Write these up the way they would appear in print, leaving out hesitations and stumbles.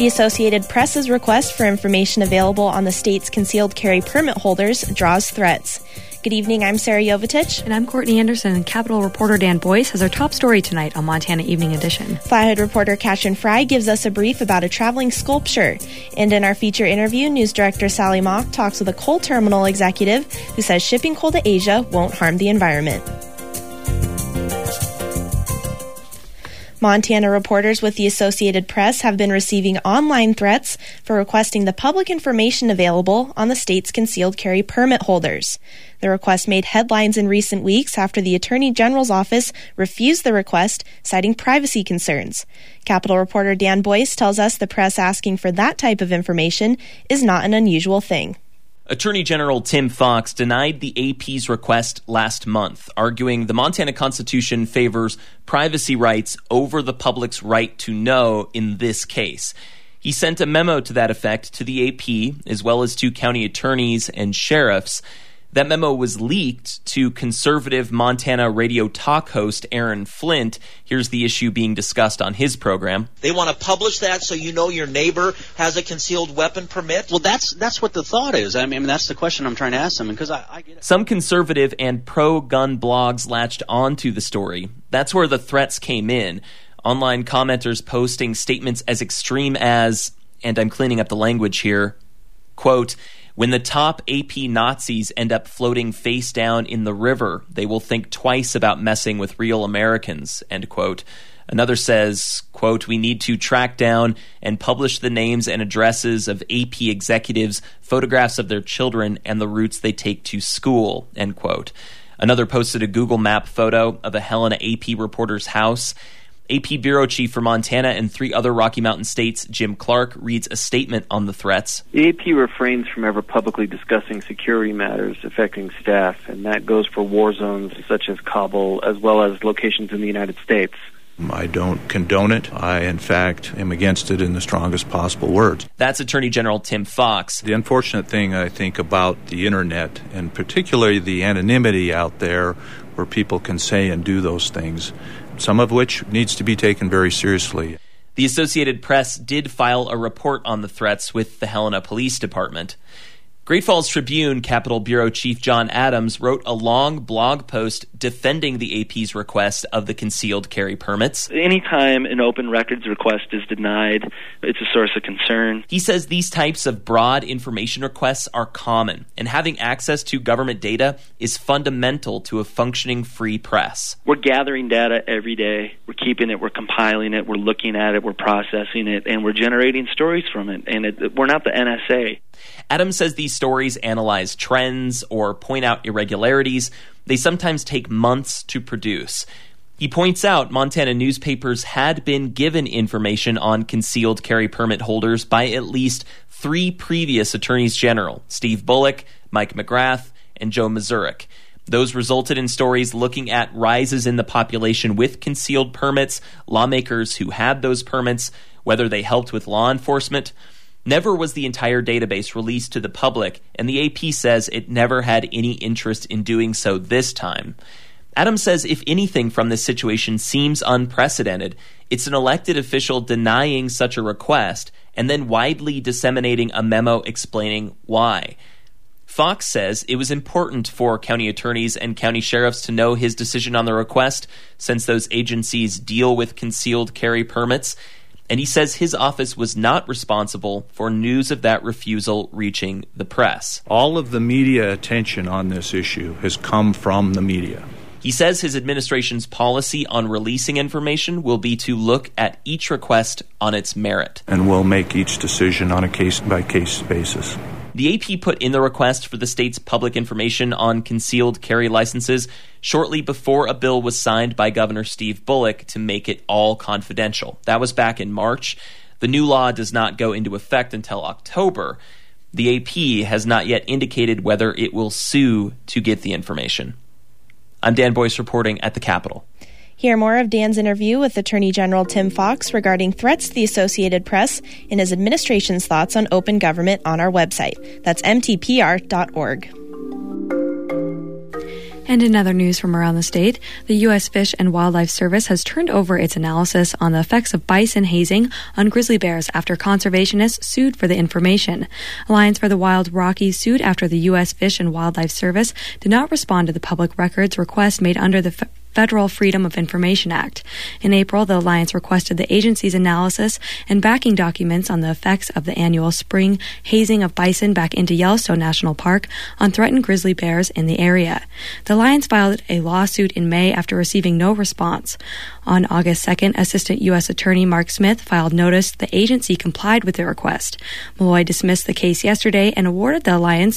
The Associated Press's request for information available on the state's concealed carry permit holders draws threats. Good evening, I'm Sarah Jovitich. And I'm Courtney Anderson, and Capitol reporter Dan Boyce has our top story tonight on Montana Evening Edition. Flathead reporter Katrin Fry gives us a brief about a traveling sculpture. And in our feature interview, news director Sally Mock talks with a coal terminal executive who says shipping coal to Asia won't harm the environment. Montana reporters with the Associated Press have been receiving online threats for requesting the public information available on the state's concealed carry permit holders. The request made headlines in recent weeks after the Attorney General's office refused the request, citing privacy concerns. Capitol reporter Dan Boyce tells us the press asking for that type of information is not an unusual thing. Attorney General Tim Fox denied the AP's request last month, arguing the Montana Constitution favors privacy rights over the public's right to know in this case. He sent a memo to that effect to the AP, as well as to county attorneys and sheriffs. That memo was leaked to conservative Montana radio talk host Aaron Flint. Here's the issue being discussed on his program. They want to publish that so you know your neighbor has a concealed weapon permit? Well, that's what the thought is. I mean, that's the question I'm trying to ask them, because I get it. Some conservative and pro-gun blogs latched onto the story. That's where the threats came in. Online commenters posting statements as extreme as, and I'm cleaning up the language here, quote, "When the top AP Nazis end up floating face down in the river, they will think twice about messing with real Americans," end quote. Another says, quote, "We need to track down and publish the names and addresses of AP executives, photographs of their children, and the routes they take to school," end quote. Another posted a Google Map photo of a Helena AP reporter's house. AP Bureau Chief for Montana and 3 other Rocky Mountain states, Jim Clark, reads a statement on the threats. The AP refrains from ever publicly discussing security matters affecting staff, and that goes for war zones such as Kabul, as well as locations in the United States. I don't condone it. I, in fact, am against it in the strongest possible words. That's Attorney General Tim Fox. The unfortunate thing, I think, about the Internet, and particularly the anonymity out there where people can say and do those things, some of which needs to be taken very seriously. The Associated Press did file a report on the threats with the Helena Police Department. Great Falls Tribune Capitol Bureau Chief John Adams wrote a long blog post defending the AP's request of the concealed carry permits. Anytime an open records request is denied, it's a source of concern. He says these types of broad information requests are common, and having access to government data is fundamental to a functioning free press. We're gathering data every day. We're keeping it, we're compiling it, we're looking at it, we're processing it, and we're generating stories from it. And we're not the NSA. Adams says these stories analyze trends or point out irregularities. They sometimes take months to produce. He points out Montana newspapers had been given information on concealed carry permit holders by at least 3 previous attorneys general, Steve Bullock, Mike McGrath, and Joe Mazurek. Those resulted in stories looking at rises in the population with concealed permits, lawmakers who had those permits, whether they helped with law enforcement. Never was the entire database released to the public, and the AP says it never had any interest in doing so this time. Adams says if anything from this situation seems unprecedented, it's an elected official denying such a request and then widely disseminating a memo explaining why. Fox says it was important for county attorneys and county sheriffs to know his decision on the request, since those agencies deal with concealed carry permits. And he says his office was not responsible for news of that refusal reaching the press. All of the media attention on this issue has come from the media. He says his administration's policy on releasing information will be to look at each request on its merit. And we'll make each decision on a case-by-case basis. The AP put in the request for the state's public information on concealed carry licenses shortly before a bill was signed by Governor Steve Bullock to make it all confidential. That was back in March. The new law does not go into effect until October. The AP has not yet indicated whether it will sue to get the information. I'm Dan Boyce reporting at the Capitol. Hear more of Dan's interview with Attorney General Tim Fox regarding threats to the Associated Press and his administration's thoughts on open government on our website. That's mtpr.org. And in other news from around the state, the U.S. Fish and Wildlife Service has turned over its analysis on the effects of bison hazing on grizzly bears after conservationists sued for the information. Alliance for the Wild Rockies sued after the U.S. Fish and Wildlife Service did not respond to the public records request made under the Federal Freedom of Information Act. In April, the Alliance requested the agency's analysis and backing documents on the effects of the annual spring hazing of bison back into Yellowstone National Park on threatened grizzly bears in the area. The Alliance filed a lawsuit in May after receiving no response. On August 2nd, Assistant U.S. Attorney Mark Smith filed notice the agency complied with the request. Malloy dismissed the case yesterday and awarded the Alliance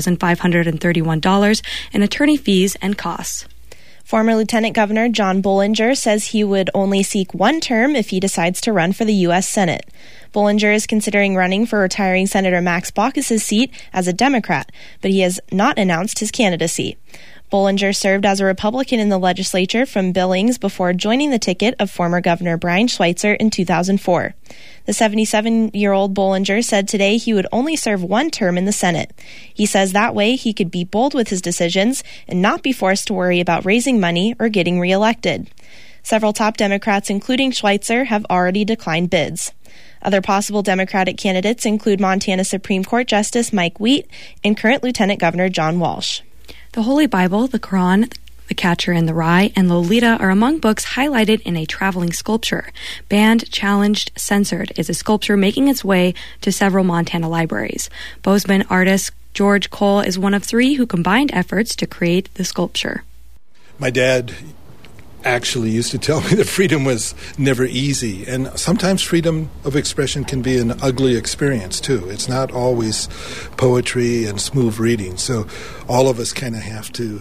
$3,531 in attorney fees and costs. Former Lieutenant Governor John Bollinger says he would only seek one term if he decides to run for the U.S. Senate. Bollinger is considering running for retiring Senator Max Baucus' seat as a Democrat, but he has not announced his candidacy. Bollinger served as a Republican in the legislature from Billings before joining the ticket of former Governor Brian Schweitzer in 2004. The 77-year-old Bollinger said today he would only serve one term in the Senate. He says that way he could be bold with his decisions and not be forced to worry about raising money or getting reelected. Several top Democrats, including Schweitzer, have already declined bids. Other possible Democratic candidates include Montana Supreme Court Justice Mike Wheat and current Lieutenant Governor John Walsh. The Holy Bible, the Quran, The Catcher in the Rye, and Lolita are among books highlighted in a traveling sculpture. Banned, Challenged, Censored is a sculpture making its way to several Montana libraries. Bozeman artist George Cole is one of three who combined efforts to create the sculpture. My dad actually used to tell me that freedom was never easy, and sometimes freedom of expression can be an ugly experience too. It's not always poetry and smooth reading, so all of us kind of have to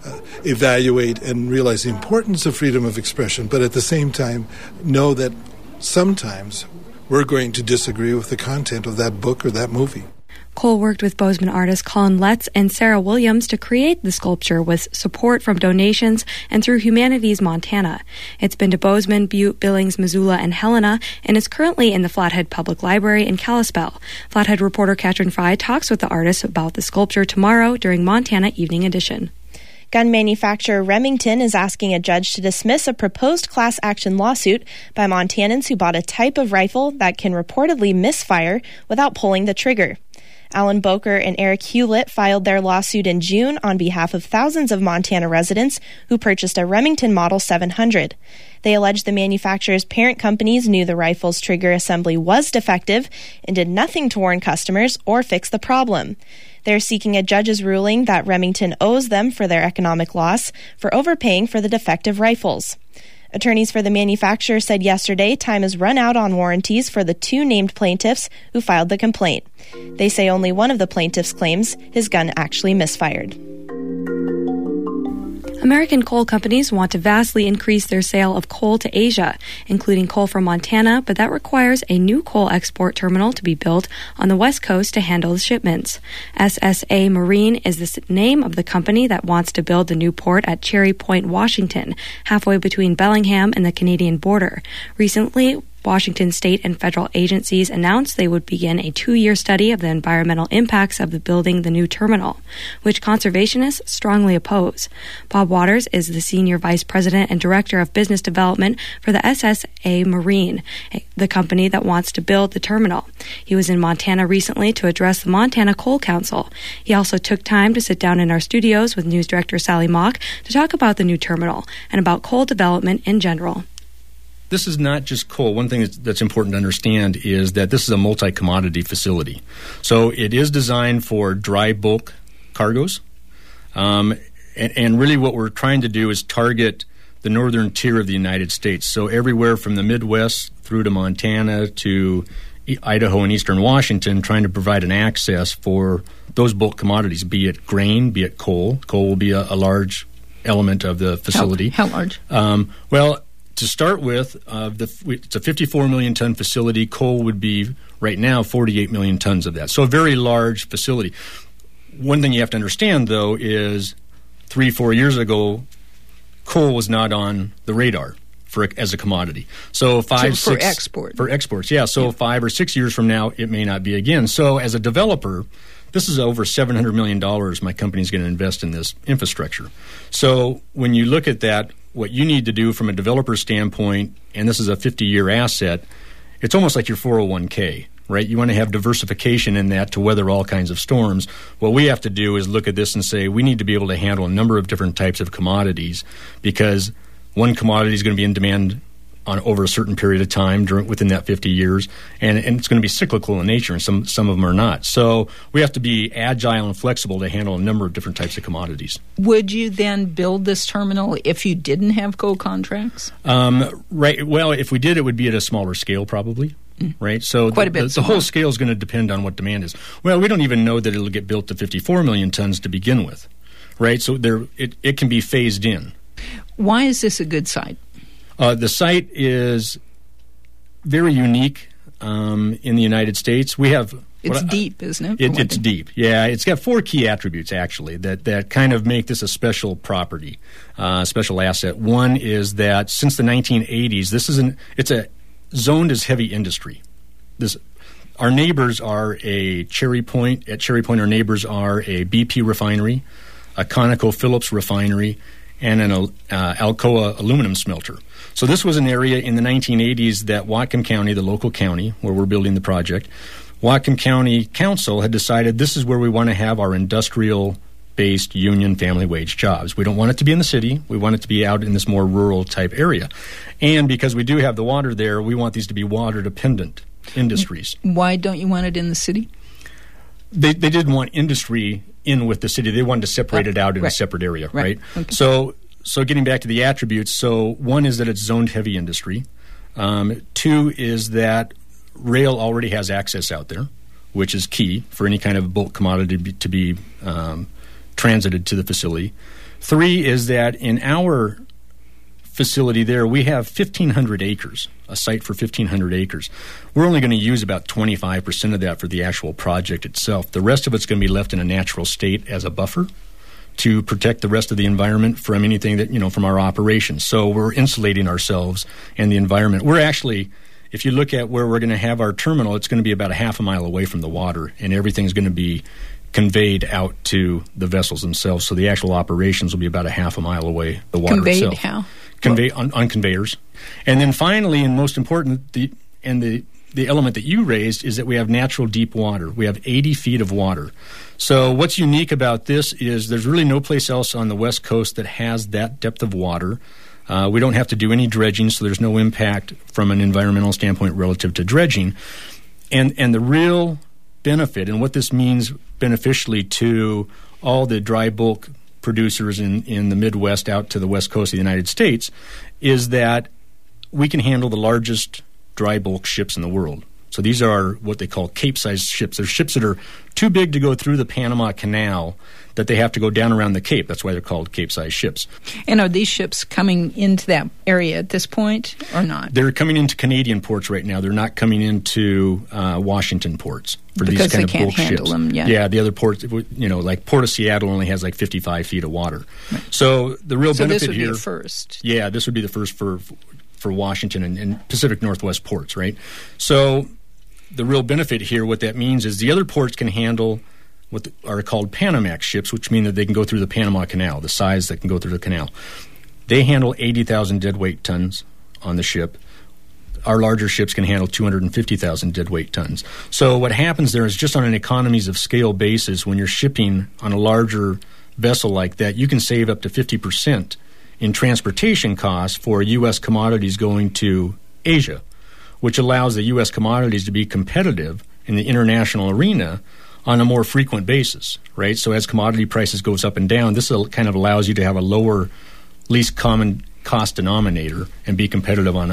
evaluate and realize the importance of freedom of expression, but at the same time know that sometimes we're going to disagree with the content of that book or that movie. Cole worked with Bozeman artists Colin Letts and Sarah Williams to create the sculpture with support from donations and through Humanities Montana. It's been to Bozeman, Butte, Billings, Missoula, and Helena, and is currently in the Flathead Public Library in Kalispell. Flathead reporter Katrin Fry talks with the artists about the sculpture tomorrow during Montana Evening Edition. Gun manufacturer Remington is asking a judge to dismiss a proposed class action lawsuit by Montanans who bought a type of rifle that can reportedly misfire without pulling the trigger. Alan Boker and Eric Hewlett filed their lawsuit in June on behalf of thousands of Montana residents who purchased a Remington Model 700. They allege the manufacturer's parent companies knew the rifle's trigger assembly was defective and did nothing to warn customers or fix the problem. They're seeking a judge's ruling that Remington owes them for their economic loss for overpaying for the defective rifles. Attorneys for the manufacturer said yesterday time has run out on warranties for the two named plaintiffs who filed the complaint. They say only one of the plaintiffs claims his gun actually misfired. American coal companies want to vastly increase their sale of coal to Asia, including coal from Montana, but that requires a new coal export terminal to be built on the West Coast to handle the shipments. SSA Marine is the name of the company that wants to build the new port at Cherry Point, Washington, halfway between Bellingham and the Canadian border. Recently, Washington state and federal agencies announced they would begin a 2-year study of the environmental impacts of building the new terminal, which conservationists strongly oppose. Bob Waters is the Senior Vice President and Director of Business Development for the SSA Marine, the company that wants to build the terminal. He was in Montana recently to address the Montana Coal Council. He also took time to sit down in our studios with News Director Sally Mock to talk about the new terminal and about coal development in general. This is not just coal. One thing that's important to understand is that this is a multi-commodity facility. So it is designed for dry bulk cargoes. And really what we're trying to do is target the northern tier of the United States. So everywhere from the Midwest through to Montana to Idaho and eastern Washington, trying to provide an access for those bulk commodities, be it grain, be it coal. Coal will be a large element of the facility. How large? To start with, it's a 54 million ton facility. Coal would be, right now, 48 million tons of that. So a very large facility. One thing you have to understand, though, is 3-4 years ago, coal was not on the radar as a commodity. So for export. For exports, yeah. So 5 or 6 years from now, it may not be again. So as a developer, this is over $700 million my company's going to invest in this infrastructure. So when you look at that, what you need to do from a developer standpoint, and this is a 50-year asset, it's almost like your 401k, right? You want to have diversification in that to weather all kinds of storms. What we have to do is look at this and say we need to be able to handle a number of different types of commodities, because one commodity is going to be in demand over a certain period of time within that 50 years, and it's going to be cyclical in nature, and some of them are not. So we have to be agile and flexible to handle a number of different types of commodities. Would you then build this terminal if you didn't have coal contracts? Right. Well, if we did, it would be at a smaller scale probably. Right, so quite a bit. The whole scale is going to depend on what demand is. Well, we don't even know that it'll get built to 54 million tons to begin with, right? So it can be phased in. Why is this a good site? The site is very unique in the United States. We have it's deep, isn't it? It's deep. Yeah, it's got 4 key attributes actually that kind of make this a special property, special asset. One is that since the 1980s, it's a zoned as heavy industry. Our neighbors are a Cherry Point. At Cherry Point, our neighbors are a BP refinery, a ConocoPhillips refinery, and an Alcoa aluminum smelter. So this was an area in the 1980s that Whatcom County, the local county where we're building the project, Whatcom County Council had decided this is where we want to have our industrial-based union family wage jobs. We don't want it to be in the city. We want it to be out in this more rural type area. And because we do have the water there, we want these to be water-dependent industries. Why don't you want it in the city? They didn't want industry in with the city. They wanted to separate it out in a separate area, right? Okay. So getting back to the attributes, so one is that it's zoned heavy industry. 2 is that rail already has access out there, which is key for any kind of bulk commodity to be transited to the facility. 3 is that in our facility there, we have 1,500 acres, a site for 1,500 acres. We're only going to use about 25% of that for the actual project itself. The rest of it's going to be left in a natural state as a buffer to protect the rest of the environment from anything that, from our operations. So we're insulating ourselves and the environment. We're actually, if you look at where we're going to have our terminal, it's going to be about a half a mile away from the water, and everything's going to be conveyed out to the vessels themselves. So the actual operations will be about a half a mile away, the water conveyed itself. How? On conveyors. And then finally, and most important, the element that you raised is that we have natural deep water. We have 80 feet of water. So what's unique about this is there's really no place else on the West Coast that has that depth of water. We don't have to do any dredging, so there's no impact from an environmental standpoint relative to dredging. And the real benefit, and what this means beneficially to all the dry bulk producers in the Midwest out to the West Coast of the United States, is that we can handle the largest dry bulk ships in the world. So these are what they call Cape-sized ships. They're ships that are too big to go through the Panama Canal, that they have to go down around the Cape. That's why they're called Cape-sized ships. And are these ships coming into that area at this point or not? They're coming into Canadian ports right now. They're not coming into Washington ports for because these kind they of can't bulk handle ships. Them, yeah, the other ports, like Port of Seattle only has like 55 feet of water. Right. So the real benefit this would here, be the first. Yeah, this would be the first for Washington and Pacific Northwest ports, right? So the real benefit here, what that means is the other ports can handle what are called Panamax ships, which mean that they can go through the Panama Canal, the size that can go through the canal. They handle 80,000 deadweight tons on the ship. Our larger ships can handle 250,000 deadweight tons. So what happens there is just on an economies of scale basis, when you're shipping on a larger vessel like that, you can save up to 50% in transportation costs for U.S. commodities going to Asia, which allows the U.S. commodities to be competitive in the international arena on a more frequent basis, right? So as commodity prices goes up and down, this kind of allows you to have a lower, least common cost denominator and be competitive on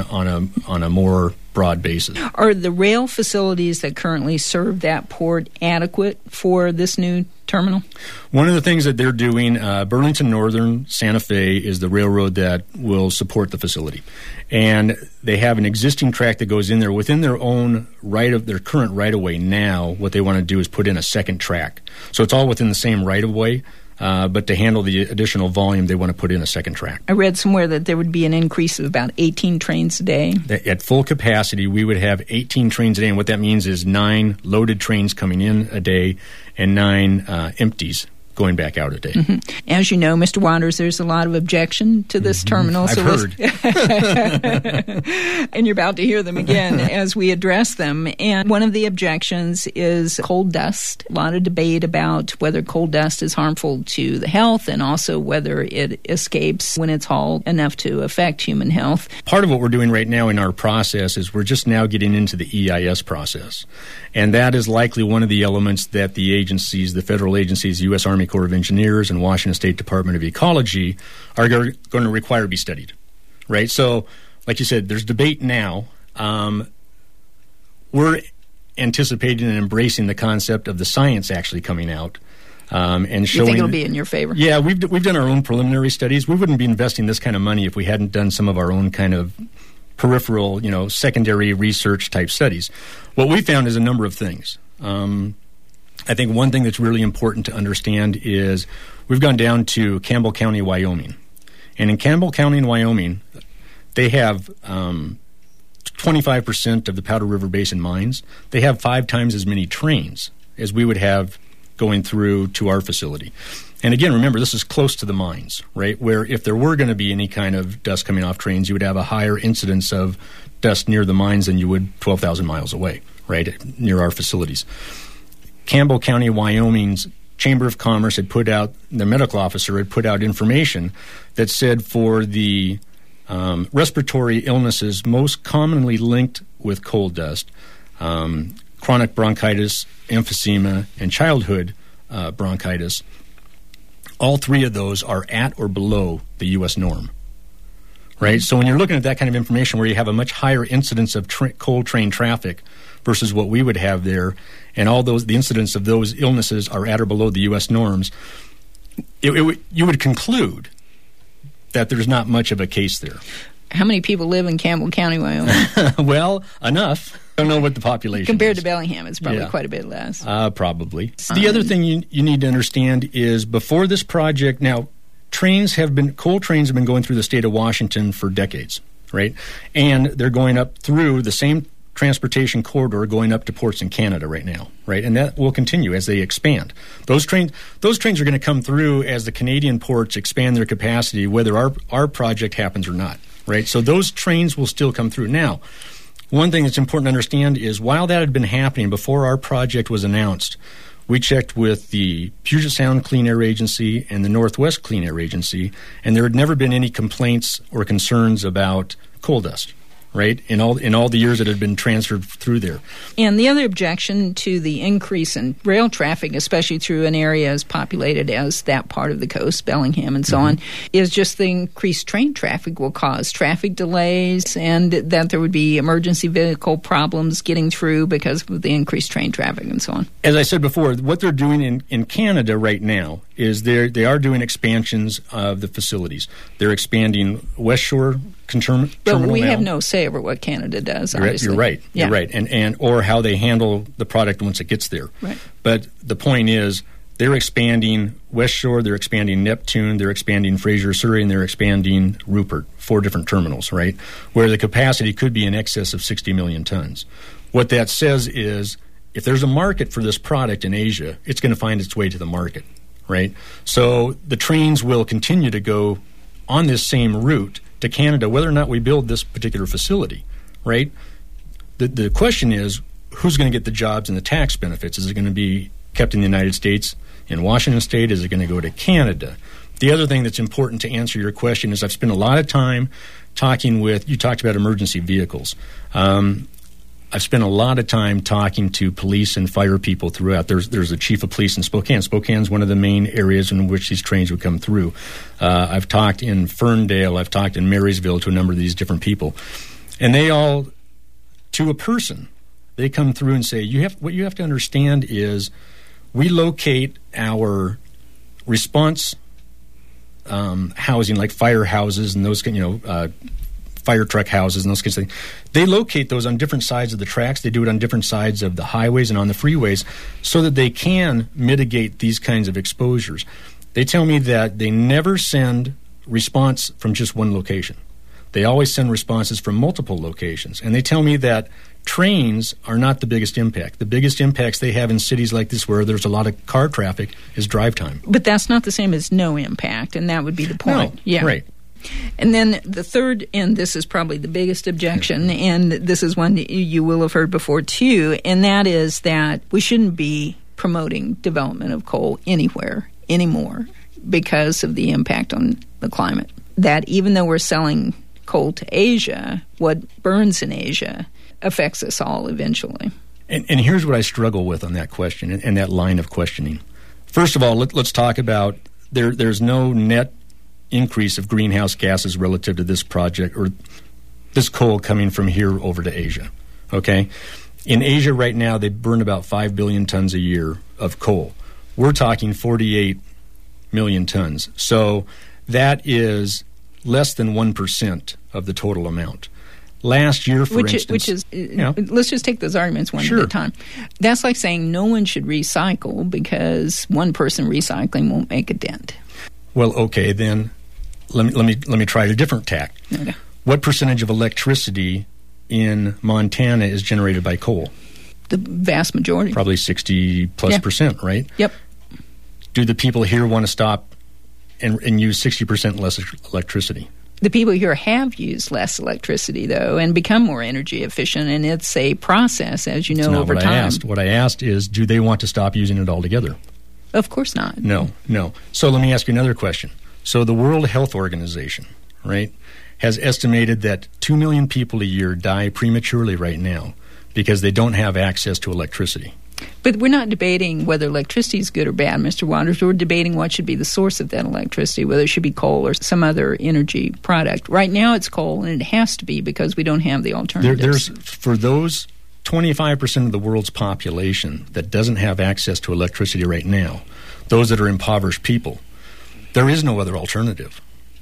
a more broad basis. Are the rail facilities that currently serve that port adequate for this new terminal? One of the things that they're doing, Burlington Northern Santa Fe is the railroad that will support the facility. And they have an existing track that goes in there within their own their current right-of-way now. What they want to do is put in a second track. So it's all within the same right-of-way. But to handle the additional volume, they want to put in a second track. I read somewhere that there would be an increase of about 18 trains a day. At full capacity, we would have 18 trains a day, and what that means is 9 loaded trains coming in a day and 9 empties going back out a day. Mm-hmm. As you know, Mr. Waters, there's a lot of objection to this terminal. I've heard. And you're about to hear them again as we address them. And one of the objections is coal dust. A lot of debate about whether coal dust is harmful to the health and also whether it escapes when it's hauled enough to affect human health. Part of what we're doing right now in our process is we're just now getting into the EIS process. And that is likely one of the elements that the agencies, the federal agencies, U.S. Army Corps of Engineers and Washington State Department of Ecology are going to require to be studied, right? So, like you said, there's debate now. We're anticipating and embracing the concept of the science actually coming out and showing. You think it'll be in your favor? Yeah, we've done our own preliminary studies. We wouldn't be investing this kind of money if we hadn't done some of our own kind of peripheral, secondary research type studies. What we found is a number of things. I think one thing that's really important to understand is we've gone down to Campbell County, Wyoming. And in Campbell County, Wyoming, they have 25% of the Powder River Basin mines. They have 5 times as many trains as we would have going through to our facility. And again, remember, this is close to the mines, right, where if there were going to be any kind of dust coming off trains, you would have a higher incidence of dust near the mines than you would 12,000 miles away, right, near our facilities. Campbell County, Wyoming's Chamber of Commerce had put out, the medical officer had put out information that said for the respiratory illnesses most commonly linked with coal dust, chronic bronchitis, emphysema, and childhood bronchitis, all 3 of those are at or below the U.S. norm. Right? So when you're looking at that kind of information where you have a much higher incidence of coal train traffic versus what we would have there, and all the incidence of those illnesses are at or below the U.S. norms, you would conclude that there's not much of a case there. How many people live in Campbell County, Wyoming? Well, enough. I don't know what the population Compared is. To Bellingham, it's probably quite a bit less. Probably. The other thing you need to understand is before this project, now, coal trains have been going through the state of Washington for decades, right? And they're going up through the same transportation corridor going up to ports in Canada right now, right? And that will continue as they expand. Those trains are going to come through as the Canadian ports expand their capacity, whether our project happens or not, right? So those trains will still come through. Now, one thing that's important to understand is while that had been happening before our project was announced, we checked with the Puget Sound Clean Air Agency and the Northwest Clean Air Agency, and there had never been any complaints or concerns about coal dust, right, in all the years that had been transferred through there. And the other objection to the increase in rail traffic, especially through an area as populated as that part of the coast, Bellingham and so on, is just the increased train traffic will cause traffic delays and that there would be emergency vehicle problems getting through because of the increased train traffic and so on. As I said before, what they're doing in Canada right now is they are doing expansions of the facilities. They're expanding West Shore Terminal. But we now. have no say over what Canada does, obviously. You're right. Yeah. You're right. And or how they handle the product once it gets there. Right. But the point is they're expanding West Shore, they're expanding Neptune, they're expanding Fraser, Surrey, and they're expanding Rupert, 4 different terminals, right, where the capacity could be in excess of 60 million tons. What that says is if there's a market for this product in Asia, it's going to find its way to the market, right? So the trains will continue to go on this same route to Canada, whether or not we build this particular facility, right? The question is, who's going to get the jobs and the tax benefits? Is it going to be kept in the United States, in Washington State? Is it going to go to Canada? The other thing that's important to answer your question is I've spent a lot of time talking with, you talked about emergency vehicles. I've spent a lot of time talking to police and fire people throughout. There's a chief of police in Spokane. Spokane's one of the main areas in which these trains would come through. I've talked in Ferndale. I've talked in Marysville to a number of these different people. And they all, to a person, they come through and say, what you have to understand is we locate our response housing, like firehouses and those, fire truck houses and those kinds of things. They locate those on different sides of the tracks. They do it on different sides of the highways and on the freeways so that they can mitigate these kinds of exposures. They tell me that they never send response from just one location. They always send responses from multiple locations. And they tell me that trains are not the biggest impact. The biggest impacts they have in cities like this where there's a lot of car traffic is drive time. But that's not the same as no impact, and that would be the point. No, yeah. Right. And then the third, and this is probably the biggest objection, and this is one that you will have heard before too, and that is that we shouldn't be promoting development of coal anywhere anymore because of the impact on the climate. That even though we're selling coal to Asia, what burns in Asia affects us all eventually. And here's what I struggle with on that question and that line of questioning. First of all, let's talk about there's no net increase of greenhouse gases relative to this project or this coal coming from here over to Asia. Okay? In Asia right now, they burn about 5 billion tons a year of coal. We're talking 48 million tons. So that is less than 1% of the total amount. Last year, for instance... Which is, let's just take those arguments one at a time. That's like saying no one should recycle because one person recycling won't make a dent. Well, okay, then let me try a different tack. Okay. What percentage of electricity in Montana is generated by coal? The vast majority. Probably 60+%, right? Yep. Do the people here want to stop and use 60% less electricity? The people here have used less electricity, though, and become more energy efficient, and it's a process, as you know, over time. What I asked is, do they want to stop using it altogether? Of course not. No. So let me ask you another question. So the World Health Organization, right, has estimated that 2 million people a year die prematurely right now because they don't have access to electricity. But we're not debating whether electricity is good or bad, Mr. Waters. We're debating what should be the source of that electricity, whether it should be coal or some other energy product. Right now it's coal, and it has to be because we don't have the alternatives. For those 25% of the world's population that doesn't have access to electricity right now, those that are impoverished people, there is no other alternative.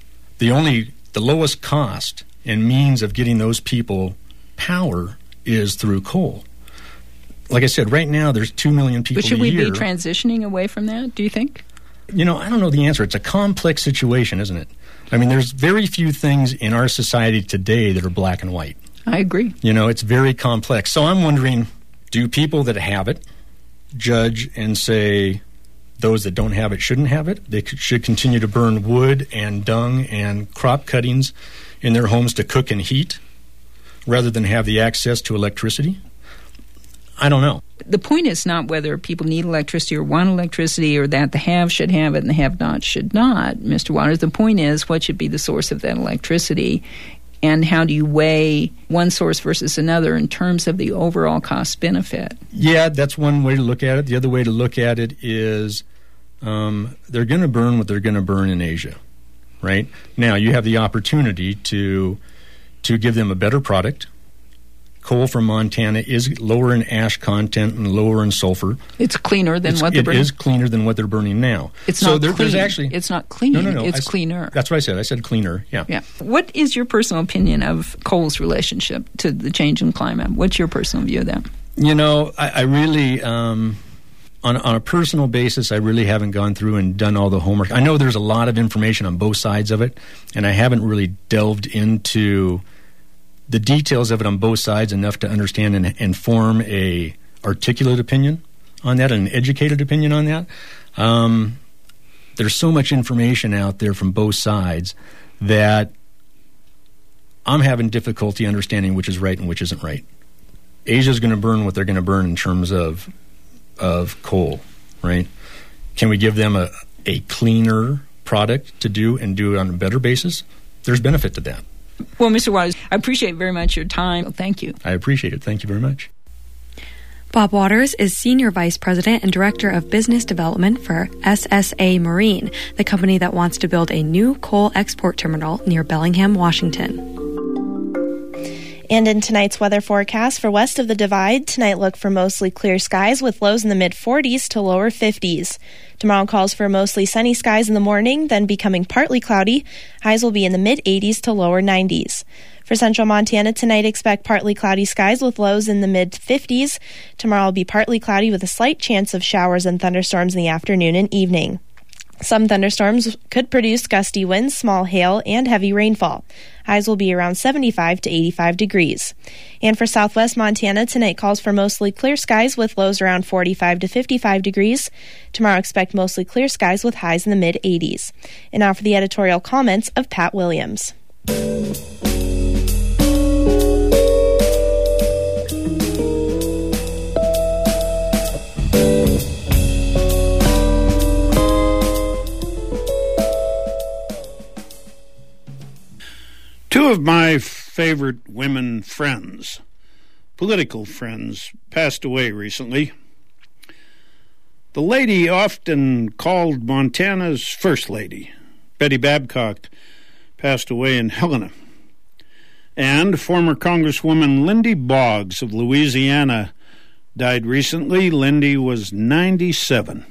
The lowest cost and means of getting those people power is through coal. Like I said, right now there's 2 million people a year. But should we be transitioning away from that, do you think? I don't know the answer. It's a complex situation, isn't it? I mean, there's very few things in our society today that are black and white. I agree. It's very complex. So I'm wondering, do people that have it judge and say those that don't have it shouldn't have it? They should continue to burn wood and dung and crop cuttings in their homes to cook and heat rather than have the access to electricity? I don't know. The point is not whether people need electricity or want electricity or that the have should have it and the have-not should not, Mr. Waters. The point is what should be the source of that electricity and how do you weigh one source versus another in terms of the overall cost-benefit? Yeah, that's one way to look at it. The other way to look at it is they're going to burn what they're going to burn in Asia, right? Now, you have the opportunity to give them a better product. Coal from Montana is lower in ash content and lower in sulfur. It's cleaner than what they're burning. It is cleaner than what they're burning now. It's not clean. It's not clean. No. It's cleaner. That's what I said. I said cleaner, yeah. What is your personal opinion of coal's relationship to the change in climate? What's your personal view of that? I really, on a personal basis, I really haven't gone through and done all the homework. I know there's a lot of information on both sides of it, and I haven't really delved into the details of it on both sides enough to understand and form a articulate opinion on that, an educated opinion on that. There's so much information out there from both sides that I'm having difficulty understanding which is right and which isn't right. Asia's going to burn what they're going to burn in terms of coal, right? Can we give them a cleaner product to do and do it on a better basis? There's benefit to that. Well, Mr. Waters, I appreciate very much your time. Thank you. I appreciate it. Thank you very much. Bob Waters is Senior Vice President and Director of Business Development for SSA Marine, the company that wants to build a new coal export terminal near Bellingham, Washington. And in tonight's weather forecast for west of the Divide, tonight look for mostly clear skies with lows in the mid-40s to lower 50s. Tomorrow calls for mostly sunny skies in the morning, then becoming partly cloudy. Highs will be in the mid-80s to lower 90s. For central Montana tonight, expect partly cloudy skies with lows in the mid-50s. Tomorrow will be partly cloudy with a slight chance of showers and thunderstorms in the afternoon and evening. Some thunderstorms could produce gusty winds, small hail, and heavy rainfall. Highs will be around 75 to 85 degrees. And for southwest Montana, tonight calls for mostly clear skies with lows around 45 to 55 degrees. Tomorrow, expect mostly clear skies with highs in the mid-80s. And now for the editorial comments of Pat Williams. Two of my favorite women friends, political friends, passed away recently. The lady often called Montana's First Lady, Betty Babcock, passed away in Helena. And former Congresswoman Lindy Boggs of Louisiana died recently. Lindy was 97.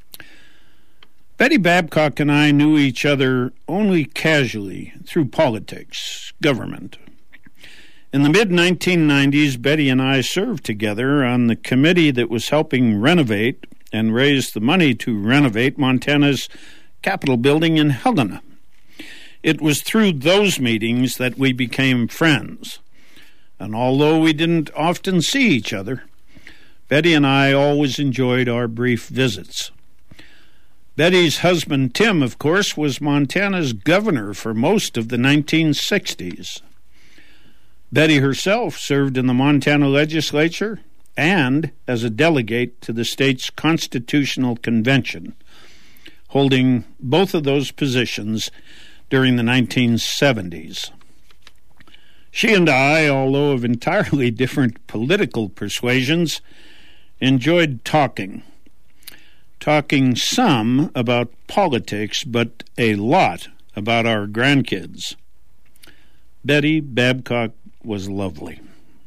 Betty Babcock and I knew each other only casually through politics, government. In the mid-1990s, Betty and I served together on the committee that was helping renovate and raise the money to renovate Montana's Capitol building in Helena. It was through those meetings that we became friends. And although we didn't often see each other, Betty and I always enjoyed our brief visits. Betty's husband, Tim, of course, was Montana's governor for most of the 1960s. Betty herself served in the Montana legislature and as a delegate to the state's Constitutional Convention, holding both of those positions during the 1970s. She and I, although of entirely different political persuasions, enjoyed talking some about politics, but a lot about our grandkids. Betty Babcock was lovely.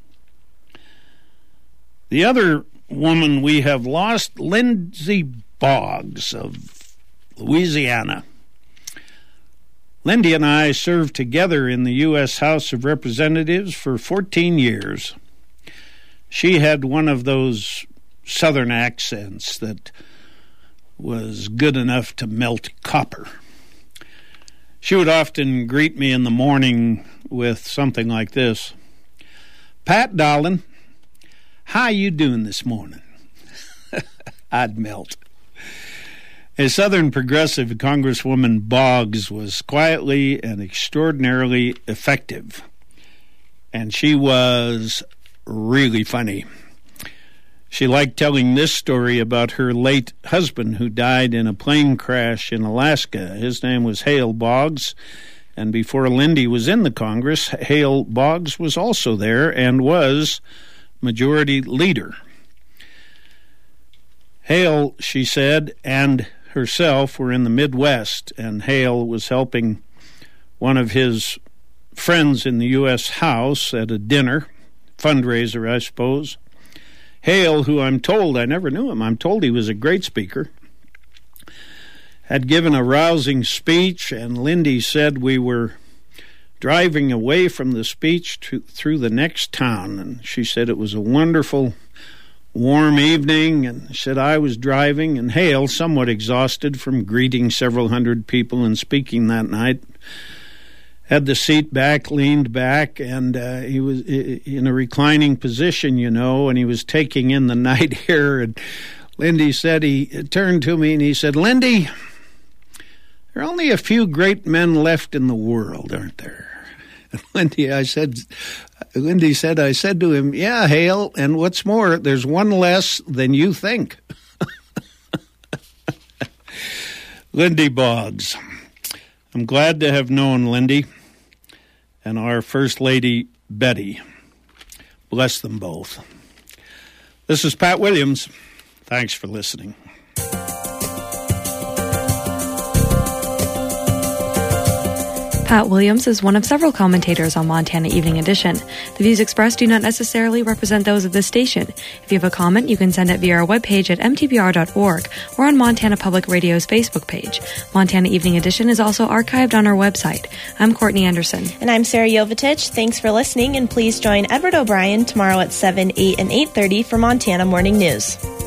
The other woman we have lost, Lindy Boggs of Louisiana. Lindy and I served together in the U.S. House of Representatives for 14 years. She had one of those Southern accents that was good enough to melt copper. She would often greet me in the morning with something like this: "Pat, darling, how you doing this morning?" I'd melt. A Southern progressive, Congresswoman Boggs was quietly and extraordinarily effective, and she was really funny. She liked telling this story about her late husband who died in a plane crash in Alaska. His name was Hale Boggs, and before Lindy was in the Congress, Hale Boggs was also there and was majority leader. Hale, she said, and herself were in the Midwest, and Hale was helping one of his friends in the U.S. House at a dinner, fundraiser, I suppose. Hale, who I'm told, I never knew him, I'm told he was a great speaker, had given a rousing speech, and Lindy said we were driving away from the speech through the next town, and she said it was a wonderful, warm evening, and said I was driving, and Hale, somewhat exhausted from greeting several hundred people and speaking that night, had the seat back, leaned back, and he was in a reclining position, and he was taking in the night air. And Lindy said, he turned to me and he said, "Lindy, there are only a few great men left in the world, aren't there?" And Lindy said, I said to him, "Yeah, Hale, and what's more, there's one less than you think." Lindy Boggs. I'm glad to have known Lindy and our First Lady, Betty. Bless them both. This is Pat Williams. Thanks for listening. Pat Williams is one of several commentators on Montana Evening Edition. The views expressed do not necessarily represent those of this station. If you have a comment, you can send it via our webpage at mtbr.org or on Montana Public Radio's Facebook page. Montana Evening Edition is also archived on our website. I'm Courtney Anderson. And I'm Sarah Jovitich. Thanks for listening, and please join Edward O'Brien tomorrow at 7, 8, and 8:30 for Montana Morning News.